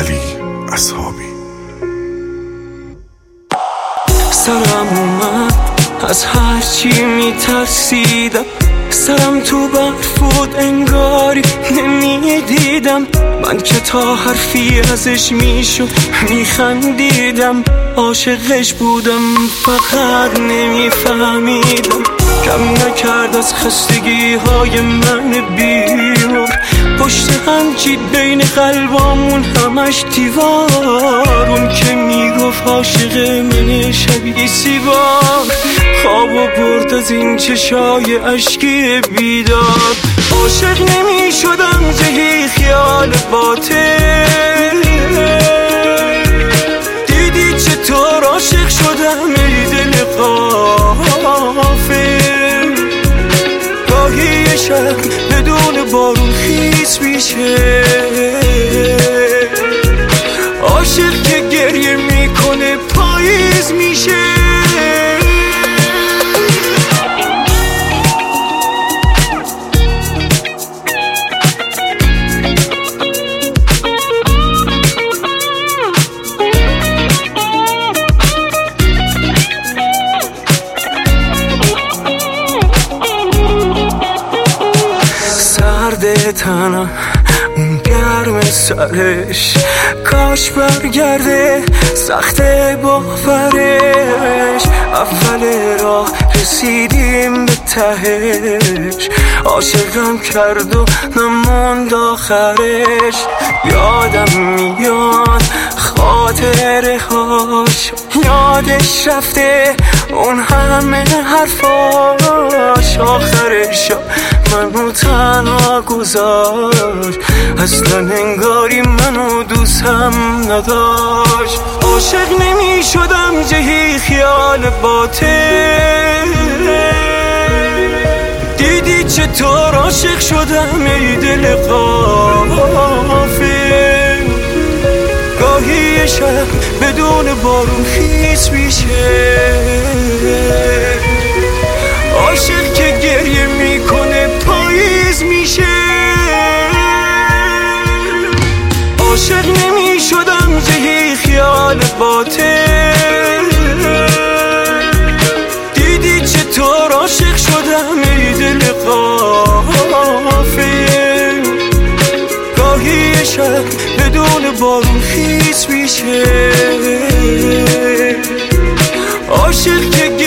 علی اصحابی. سرم اومد از هرچی میترسیدم، سرم تو برف بود انگاری نمیدیدم. من که تا حرفی ازش میشد میخندیدم، عاشقش بودم فقط نمیفهمیدم. کم نکرد از خستگی های من بیمار، پشت هم چید بین قلبامون همش دیوار. اون که میگفت عاشق من شبیه سیگار، خوابو برد از این چشای اشکی بیدار. عاشق نمی شدم زهی خیال باطل، دیدی چطور عاشق شدم ای دل غافل. گاهی شب بدون بارون خیس میشه، عاشق که گریه میکنه پاییز میشه. تنم اون گرم سرش، کاش برگرده سخت باورش. اول راه رسیدیم به تهش، عاشقم کرد و نموند آخرش. یادم میاد خاطره هاش، یادش رفته اون همه حرفاش. آخرش منو تنها گذاشت، اصلا انگاری منو دوستم نداشت. عاشق نمی شدم جهی خیال باطل، دیدی چطور عاشق شدم ای دل غافل. گاهی شب بدون بارون خیس میشه، عاشق که گریه میکنه پاییز میشه. عاشق نمی شدم زهی خیال باطل، دیدی چطور عاشق شدم ای دل غافل. گاهی شب بدون بارون خیس میشه، عاشق که